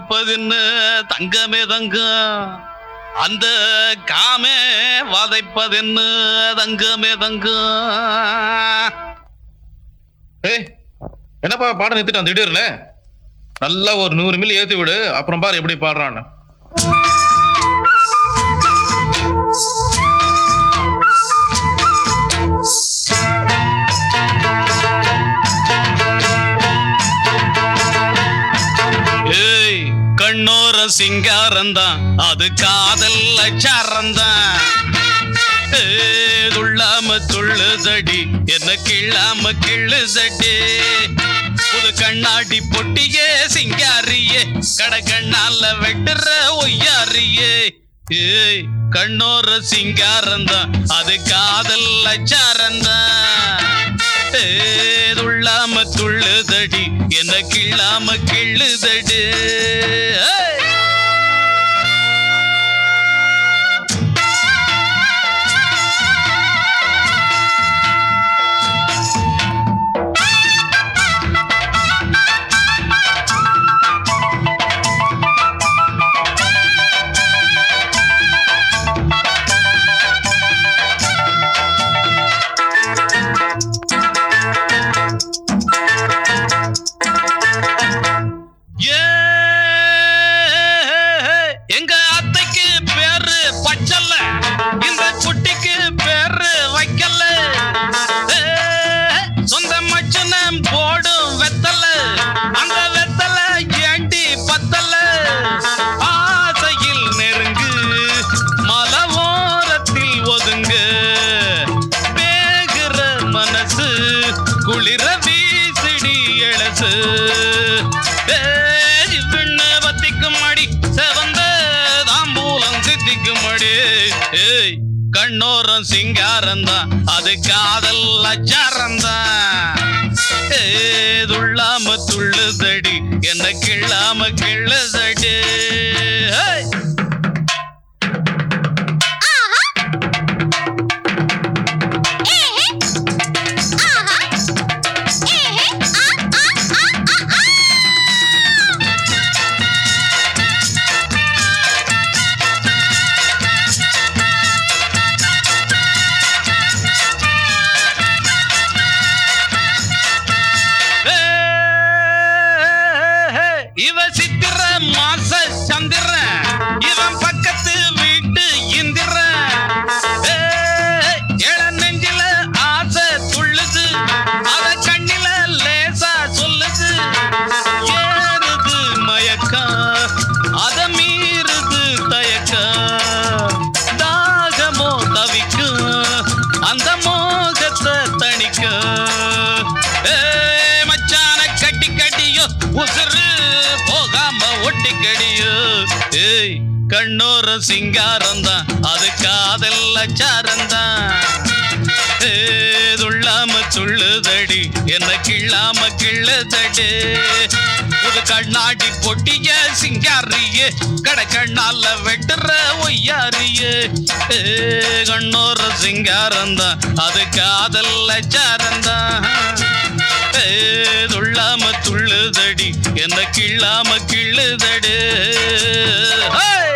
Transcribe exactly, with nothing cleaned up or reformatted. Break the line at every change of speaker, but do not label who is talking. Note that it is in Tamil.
வதைப்பதுன்னு தங்கமே தங்கம், அந்த காமே வதைப்பதுன்னு தங்கமே தங்கம்.
ஏய் என்னப்பா பாடம் நிறுத்திட்டான் திடீர்னு? நல்லா ஒரு நூறு மில்லி ஏத்தி விடு, அப்புறம் பாரு எப்படி பாடுறான்னு.
ஏய் கண்ணோர சிங்காரந்தான், அது காதல் அச்சாரந்தான். துள்ளாம துள்ளுதடி என்ன கிள்ளாம கிள்ளுதடி. புது கண்ணாடி பொட்டியே சிங்காரியே, கடகண்ணால வெட்டுற ஒய்யாரியே. ஏய் கண்ணோர சிங்காரந்தான், அது காதல் அச்சாரந்தான். துள்ளாம துள்ளுதடி என்ன கிள்ளாம கிள்ளுதடி. எங்க அத்தைக்கு பேரு பச்சல்ல, இந்த குட்டிக்கு பேரு வைக்கல. சொந்த மச்சனம் போடும் வெத்தல, அந்த வெத்தல ஏண்டி பத்தல. ஆசையில் நெருங்கு மலவோரத்தில் ஒதுங்கு, வேகுற மனசு குளிர வீசிடி எழசு. ஏய் கண்ணோரம் சிங்காரந்தான், அது காதல் அச்சாரந்தான். துள்ளாம துள்ளுதடி என்ன கிள்ளாம கிள்ளுதடி. இவ சித்திர மாச சந்திர, இவன் பக்கத்து வீட்டு இந்திர. இள நெஞ்சில ஆசை துள்ளுது, அத கண்ணில லேசா சொல்லுது. ஏறுது மயக்கம், அத மீறுது தயக்கம். தாகமோ தவிக்கும், அந்த மோகத்தை தணிக்கும். மச்சான கட்டி கட்டியோ உசுறு போகாம ஒட்டி கடியோ. ஏய் கண்ணோர சிங்காரந்தான், அது காதல் அச்சாரந்தான். துள்ளாம துள்ளுதடி என்ன கிள்ளாம கிள்ளுதடி. புது கண்ணாடி பொட்டிய சிங்காரியே, கடக்கண்ணால வெட்டுற ஒய்யாரியே. கண்ணோர சிங்காரந்தான், அது காதல் அச்சாரந்தான். துள்ளாம துள்ளுதடி என்ன கிள்ளாம கிள்ளுதடி.